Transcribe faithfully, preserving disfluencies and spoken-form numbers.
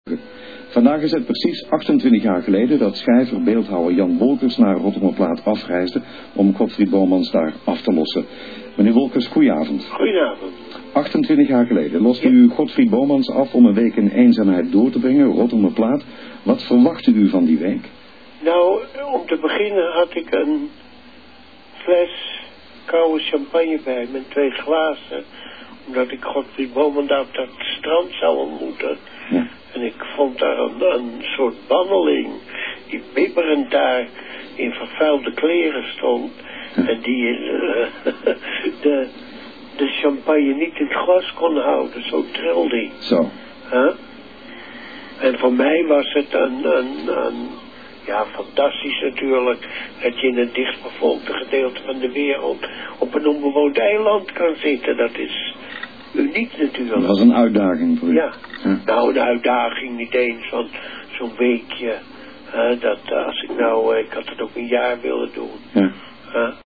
Vandaag is het precies achtentwintig jaar geleden dat schrijver, beeldhouwer Jan Wolkers naar Rottumerplaat afreisde om Godfried Bomans daar af te lossen. Meneer Wolkers, goedenavond. Goedenavond. achtentwintig jaar geleden loste u Godfried Bomans af om een week in eenzaamheid door te brengen, Rottumerplaat. Wat verwachtte u van die week? Nou, om te beginnen had ik een fles koude champagne bij met twee glazen, omdat ik Godfried Bomans op dat strand zou ontmoeten. Ja. En ik vond daar een, een soort banneling die bibberend daar in vervuilde kleren stond. Ja. En die uh, de, de champagne niet in het glas kon houden, zo trilde hij. Zo. Huh? En voor mij was het een, een, een, ja, fantastisch natuurlijk, dat je in het dichtbevolkte gedeelte van de wereld op een onbewoond eiland kan zitten. Dat is uniek natuurlijk. Dat was een uitdaging voor u. Ja, ja. Nou een uitdaging niet eens van zo'n weekje. Uh, dat uh, als ik nou, uh, ik had het ook een jaar willen doen. Ja. Uh,